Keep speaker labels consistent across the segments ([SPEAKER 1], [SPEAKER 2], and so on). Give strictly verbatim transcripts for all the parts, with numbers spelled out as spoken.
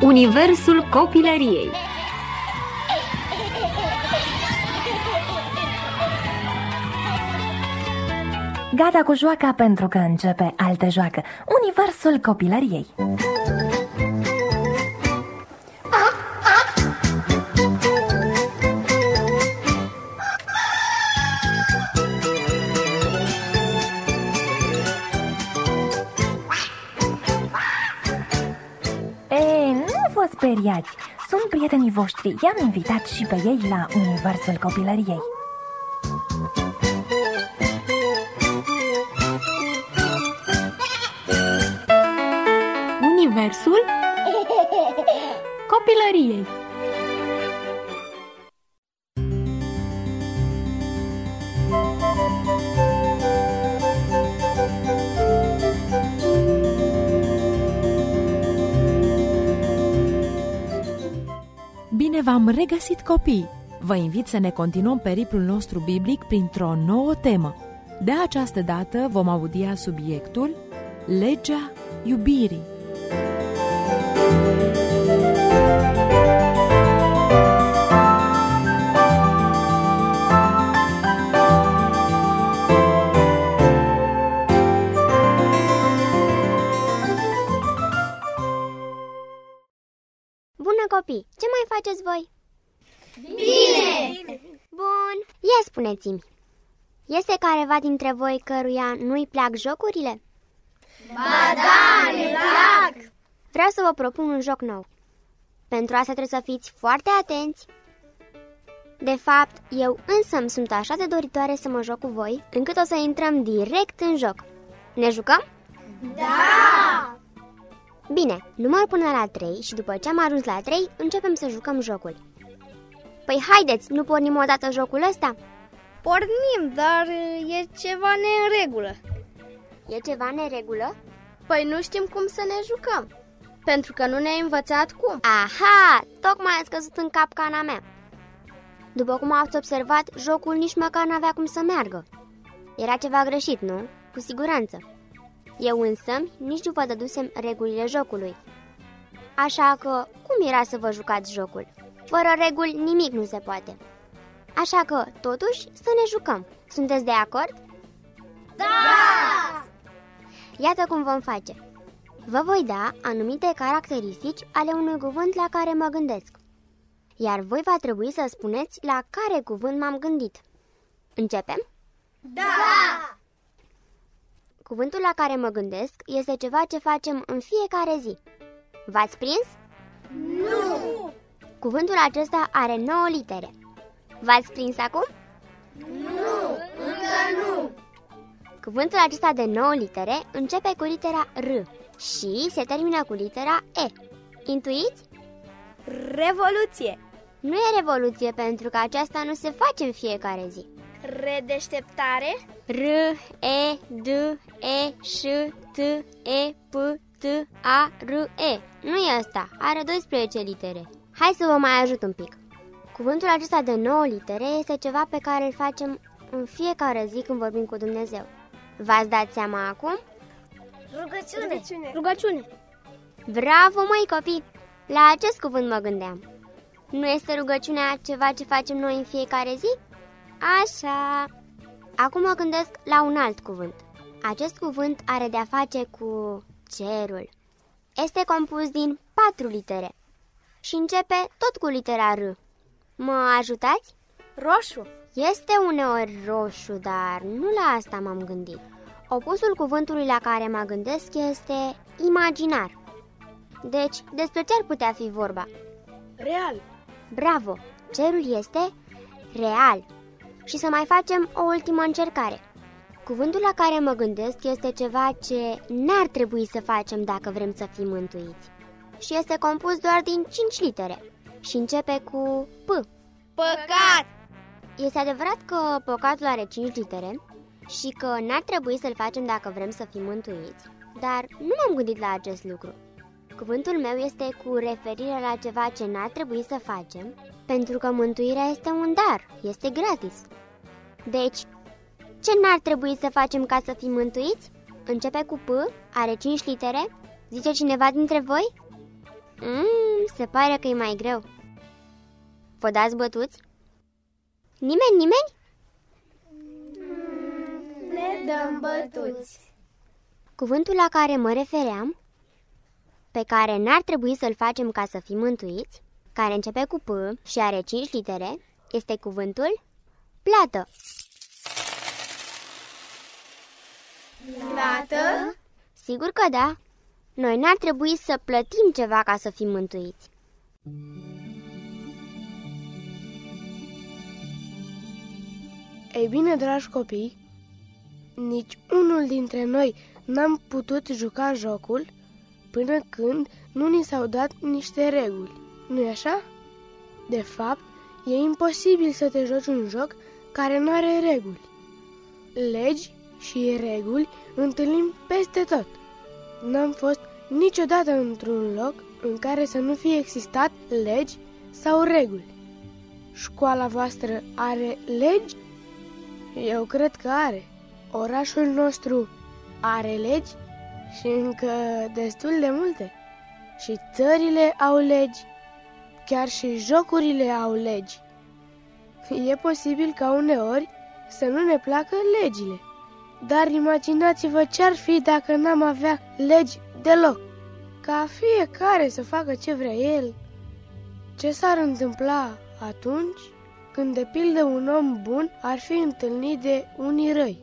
[SPEAKER 1] Universul copilăriei.
[SPEAKER 2] Gata cu joaca pentru că începe altă joacă. Universul copilăriei. Ei, nu vă speriați. Sunt prietenii voștri. I-am invitat și pe ei la Universul copilăriei.
[SPEAKER 1] Universul copilăriei.
[SPEAKER 3] Bine v-am regăsit, copii! Vă invit să ne continuăm periplul nostru biblic printr-o nouă temă. De această dată vom audia subiectul Legea iubirii.
[SPEAKER 4] Bună, copii! Ce mai faceți voi? Bine! Bun! Ia spuneți-mi, este careva dintre voi căruia nu-i plac jocurile?
[SPEAKER 5] Ba da, ne plac!
[SPEAKER 4] Vreau să vă propun un joc nou. Pentru asta trebuie să fiți foarte atenți. De fapt, eu însămi sunt așa de doritoare să mă joc cu voi, încât o să intrăm direct în joc. Ne jucăm?
[SPEAKER 5] Da!
[SPEAKER 4] Bine, număr până la trei și după ce am ajuns la trei, începem să jucăm jocul. Păi haideți, nu pornim odată jocul ăsta?
[SPEAKER 5] Pornim, dar e ceva neînregulă.
[SPEAKER 4] E ceva neregulă?
[SPEAKER 5] Păi nu știm cum să ne jucăm, pentru că nu ne-ai învățat cum.
[SPEAKER 4] Aha, tocmai ați căzut în capcana mea. După cum ați observat, jocul nici măcar n-avea cum să meargă. Era ceva greșit, nu? Cu siguranță. Eu însămi nici nu vă dădusem regulile jocului. Așa că, cum era să vă jucați jocul? Fără reguli nimic nu se poate. Așa că, totuși, să ne jucăm. Sunteți de acord?
[SPEAKER 5] Da!
[SPEAKER 4] Iată cum vom face. Vă voi da anumite caracteristici ale unui cuvânt la care mă gândesc. Iar voi va trebui să spuneți la care cuvânt m-am gândit. Începem?
[SPEAKER 5] Da!
[SPEAKER 4] Cuvântul la care mă gândesc este ceva ce facem în fiecare zi. V-ați prins?
[SPEAKER 5] Nu!
[SPEAKER 4] Cuvântul acesta are nouă litere. V-ați prins acum?
[SPEAKER 5] Nu, încă nu!
[SPEAKER 4] Cuvântul acesta de nouă litere începe cu litera R și se termină cu litera E. Intuiți?
[SPEAKER 5] Revoluție!
[SPEAKER 4] Nu e revoluție, pentru că aceasta nu se face în fiecare zi.
[SPEAKER 5] Redeșteptare?
[SPEAKER 4] R, E, D, E, Ș, T, E, P, T, A, R, E. Nu e ăsta, are doisprezece litere. Hai să vă mai ajut un pic. Cuvântul acesta de nouă litere este ceva pe care îl facem în fiecare zi când vorbim cu Dumnezeu. V-ați dat seama acum?
[SPEAKER 5] Rugăciune! Rugăciune!
[SPEAKER 4] Rugăciune! Bravo, măi copii! La acest cuvânt mă gândeam. Nu este rugăciunea ceva ce facem noi în fiecare zi? Așa! Acum mă gândesc la un alt cuvânt. Acest cuvânt are de-a face cu cerul. Este compus din patru litere și începe tot cu litera R. Mă ajutați?
[SPEAKER 5] Roșu!
[SPEAKER 4] Este uneori roșu, dar nu la asta m-am gândit. Opusul cuvântului la care mă gândesc este imaginar. Deci, despre ce ar putea fi vorba?
[SPEAKER 5] Real!
[SPEAKER 4] Bravo! Cerul este real. Și să mai facem o ultimă încercare. Cuvântul la care mă gândesc este ceva ce n-ar trebui să facem dacă vrem să fim mântuiți. Și este compus doar din cinci litere și începe cu P.
[SPEAKER 5] Păcat!
[SPEAKER 4] Este adevărat că păcatul are cinci litere și că n-ar trebui să-l facem dacă vrem să fim mântuiți, dar nu m-am gândit la acest lucru. Cuvântul meu este cu referire la ceva ce n-ar trebui să facem, pentru că mântuirea este un dar, este gratis. Deci, ce n-ar trebui să facem ca să fim mântuiți? Începe cu P, are cinci litere? Zice cineva dintre voi? Mm, se pare că e mai greu. Vă dați bătuți? Nimeni, nimeni?
[SPEAKER 5] Ne dăm bătuți.
[SPEAKER 4] Cuvântul la care mă refeream, pe care n-ar trebui să-l facem ca să fim mântuiți, care începe cu P și are cinci litere, este cuvântul plată.
[SPEAKER 5] Plată?
[SPEAKER 4] Sigur că da. Noi n-ar trebui să plătim ceva ca să fim mântuiți.
[SPEAKER 6] Ei bine, dragi copii, nici unul dintre noi n-am putut juca jocul până când nu ni s-au dat niște reguli. Nu-i așa? De fapt, e imposibil să te joci un joc care nu are reguli. Legi și reguli întâlnim peste tot. N-am fost niciodată într-un loc în care să nu fie existat legi sau reguli. Școala voastră are legi? Eu cred că are. Orașul nostru are legi și încă destul de multe. Și țările au legi. Chiar și jocurile au legi. E posibil ca uneori să nu ne placă legile. Dar imaginați-vă ce-ar fi dacă n-am avea legi deloc. Ca fiecare să facă ce vrea el. Ce s-ar întâmpla atunci când, de pildă, un om bun ar fi întâlnit de unii răi?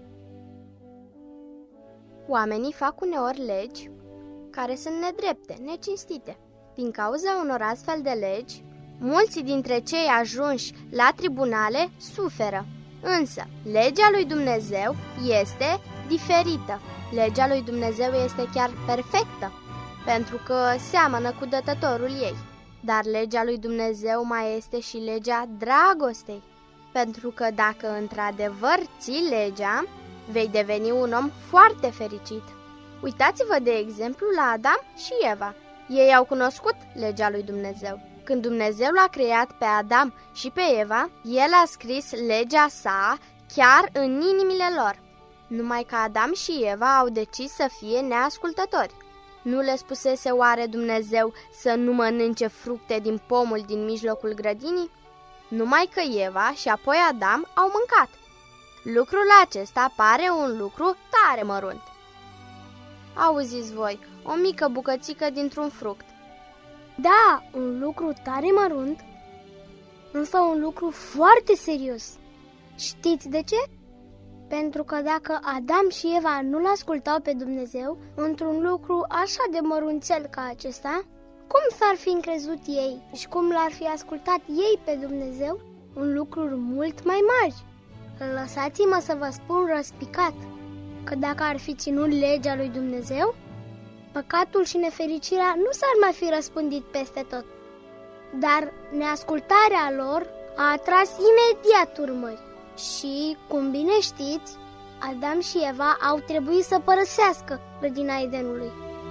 [SPEAKER 5] Oamenii fac uneori legi care sunt nedrepte, necinstite. Din cauza unor astfel de legi, mulți dintre cei ajunși la tribunale suferă. Însă, legea lui Dumnezeu este diferită. Legea lui Dumnezeu este chiar perfectă, pentru că seamănă cu dătătorul ei. Dar legea lui Dumnezeu mai este și legea dragostei, pentru că dacă într-adevăr ții legea, vei deveni un om foarte fericit. Uitați-vă, de exemplu, la Adam și Eva. Ei au cunoscut legea lui Dumnezeu. Când Dumnezeu l-a creat pe Adam și pe Eva, El a scris legea sa chiar în inimile lor. Numai că Adam și Eva au decis să fie neascultători. Nu le spusese oare Dumnezeu să nu mănânce fructe din pomul din mijlocul grădinii? Numai că Eva și apoi Adam au mâncat. Lucrul acesta pare un lucru tare mărunt. Auziți voi, o mică bucățică dintr-un fruct.
[SPEAKER 7] Da, un lucru tare mărunt, însă un lucru foarte serios. Știți de ce? Pentru că dacă Adam și Eva nu-L ascultau pe Dumnezeu într-un lucru așa de mărunțel ca acesta, cum s-ar fi încrezut ei și cum l-ar fi ascultat ei pe Dumnezeu în lucruri mult mai mari? Lăsați-mă să vă spun răspicat că dacă ar fi ținut legea lui Dumnezeu, păcatul și nefericirea nu s-ar mai fi răspândit peste tot. Dar neascultarea lor a atras imediat urmări și, cum bine știți, Adam și Eva au trebuit să părăsească grădina Edenului.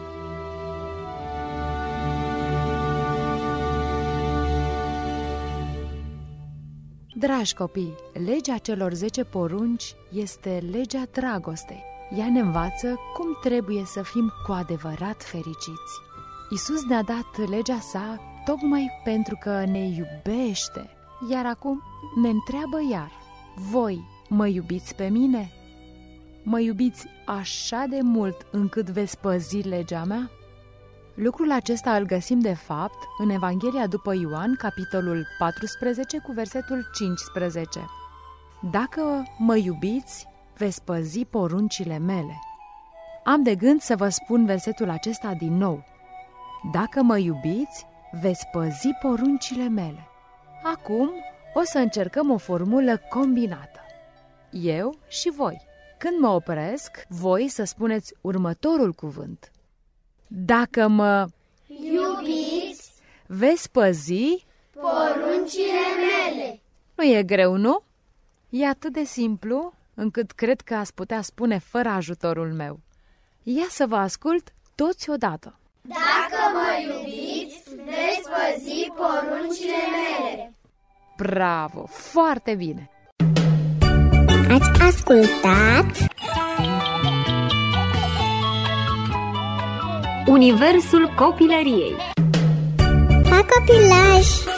[SPEAKER 3] Dragi copii, legea celor zece porunci este legea dragostei. Ea ne învață cum trebuie să fim cu adevărat fericiți. Iisus ne-a dat legea sa tocmai pentru că ne iubește. Iar acum ne întreabă iar: voi mă iubiți pe mine? Mă iubiți așa de mult încât veți păzi legea mea? Lucrul acesta îl găsim de fapt în Evanghelia după Ioan, capitolul paisprezece, cu versetul cincisprezece. Dacă mă iubiți, veți păzi poruncile mele. Am de gând să vă spun versetul acesta din nou. Dacă mă iubiți, veți păzi poruncile mele. Acum o să încercăm o formulă combinată. Eu și voi. Când mă opresc, voi să spuneți următorul cuvânt. Dacă mă
[SPEAKER 5] iubiți,
[SPEAKER 3] veți păzi
[SPEAKER 5] poruncile mele.
[SPEAKER 3] Nu e greu, nu? E atât de simplu încât cred că ați putea spune fără ajutorul meu. Ia să vă ascult toți odată.
[SPEAKER 5] Dacă mă iubiți, veți păzi poruncile mele.
[SPEAKER 3] Bravo! Foarte bine!
[SPEAKER 8] Ați ascultat
[SPEAKER 1] Universul copilăriei.
[SPEAKER 8] Pa, copilaj!